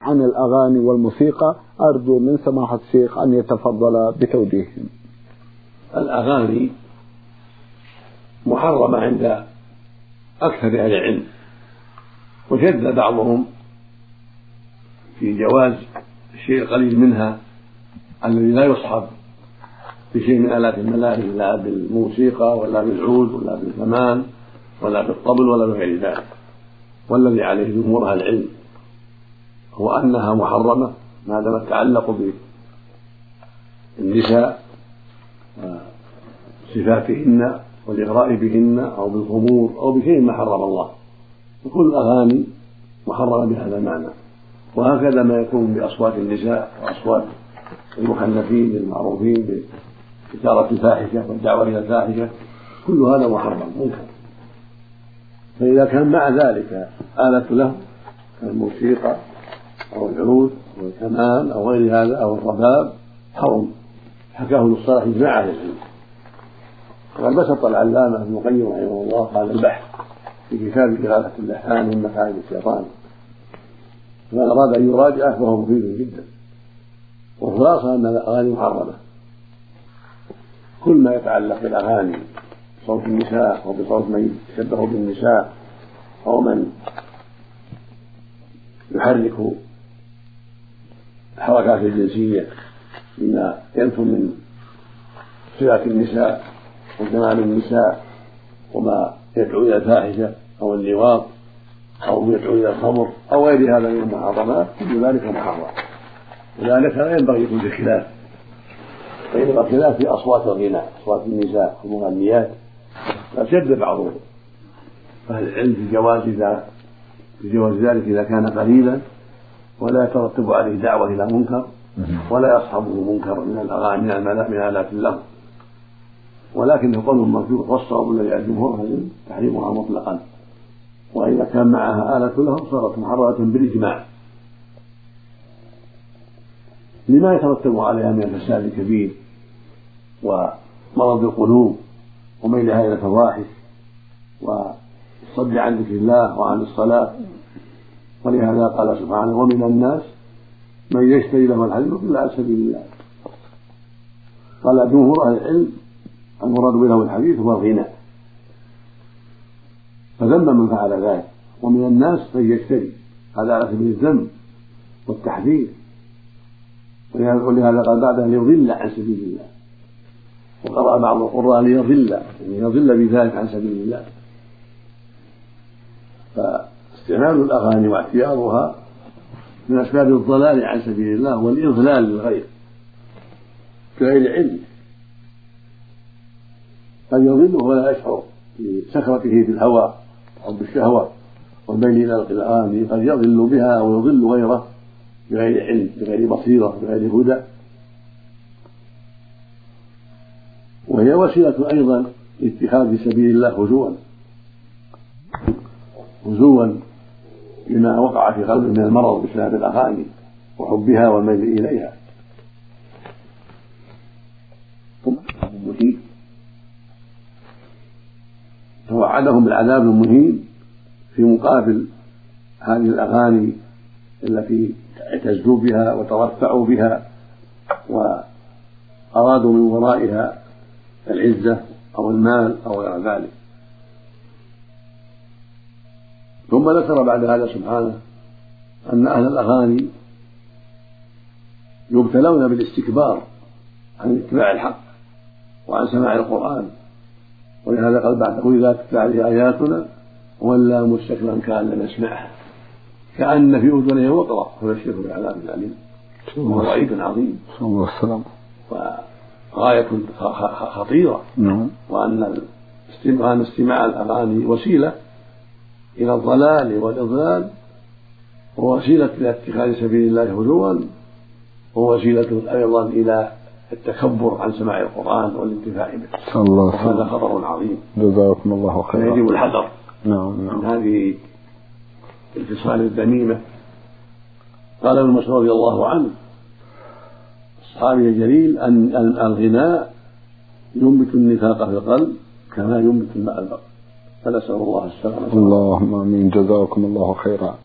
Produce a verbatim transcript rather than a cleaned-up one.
عن الأغاني والموسيقى، أرجو من سماحة الشيخ أن يتفضل بتوجيههم. الأغاني محرمة عند أكثر أهل العلم، وشد بعضهم في جواز الشيء القليل منها الذي لا يصحب بشيء من آلات الملاهي، لا بالموسيقى ولا بالعود ولا بالكمان ولا بالطبل ولا بغير ذلك. والذي عليه جمهور أهل العلم هو أنها محرمة ما دام التعلق بالنساء وصفاتهن والإغراء بهن أو بالخمور أو بشيء ما حرم الله، وكل الأغاني محرمة بهذا المعنى. وهكذا ما يكون بأصوات النساء وأصوات المخنثين المعروفين بإثارة الفاحشة والدعوة إلى الفاحشة، كل هذا محرم منكر. فإذا كان مع ذلك آلة له كالموسيقى أو العود أو الكمان أو غير هذا أو الرباب حرم، حكاه الصالح إجماع أهل العلم. وقد بسط العلامة ابن القيم رحمه الله هذا البحث في كتاب إغاثة اللحان من مكائد الشيطان، فمن أراد أن يراجعه فهو مفيد جدا. والخلاصة أن الأغاني محرمة، كل ما يتعلق بالأغاني بصوت النساء أو بصوت من يشبه بالنساء أو من يحرك الحركات الجنسية مما ينفر من صفات النساء وجمال النساء وما يدعو إلى الفاحشة أو اللواط أو يدعو إلى الخمر أو غير هذا من المحرمات، كل ذلك محرم. وذلك لا ينبغي يكون في خلاف، بينما الخلاف في أصوات الغناء، أصوات النساء والمغنيات، فشد بعض أهل العلم في جواز في جواز ذلك إذا كان قليلا ولا يترتب عليه دعوة إلى منكر ولا يصحبه منكر من الأغاني من آلات اللهو، ولكنه قول مرجوح، والصواب الذي على الجمهور تحريمها مطلقا. وإذا كان معها آلة لهم صارت محرمة بالإجماع لما يترتب عليها من الفساد الكبير ومرض القلوب وميلها إلى الفواحش والصد عن ذكر الله وعن الصلاة. ولهذا قال سبحانه: ومن الناس من يشتري له الحديث إلا عن سبيل الله. قال جمهور أهل العلم المراد به الحديث هو الغناء، فذم من فعل ذلك. ومن الناس من يشتري، هذا على سبيل الذم والتحذير، ولهذا قال بعدها ليضل عن سبيل الله. وقرأ بعض القراء ليضل، يعني يضل بذلك عن سبيل الله. فاستعمال الأغاني واعتيارها من أسباب الضلال عن سبيل الله والإضلال للغير بغير علم، قد يضله ولا يشعر بسكرته في الهوى أو بالشهوة والميل إلى الأغاني، قد يضل بها ويضل غيره بغير علم بغير بصيرة بغير هدى. وهي وسيلة أيضا لاتخاذ في سبيل الله هزوا هزوا لما وقع في قلبه من المرض بسبب الأغاني وحبها والميل إليها. مهين توعدهم بالعذاب المهين في مقابل هذه الأغاني التي اعتزوا بها وترفعوا بها وأرادوا من ورائها العزة أو المال أو غير ذلك. ثم ذكر بعد هذا سبحانه أن أهل الأغاني يبتلون بالاستكبار عن اتباع الحق وعن سماع القرآن، ولهذا قال بعده: إذا تتلى عليه آياتنا ولا مستكبرا كأن لم يسمعها كأن في أذنه وقرا فبشره بعذاب أليم. وهو وعيد عظيم وغاية خطيرة، وأن استماع الأغاني وسيلة إلى الضلال والإضلال، ووسيلة إلى اتخاذ سبيل الله هزوا، ووسيلة أيضا إلى التكبر عن سماع القرآن والانتفاع به، وهذا خطر عظيم. جزاكم الله خيرا. فيجب الحذر نعم نعم. من هذه الخصال الذميمة. قال ابن مسعود رضي الله عنه الصحابي الجليل أن الغناء ينبت النفاق في القلب كما ينبت الماء البقر، فنسأل الله السلامة. اللهم آمين. جزاكم الله خيرا.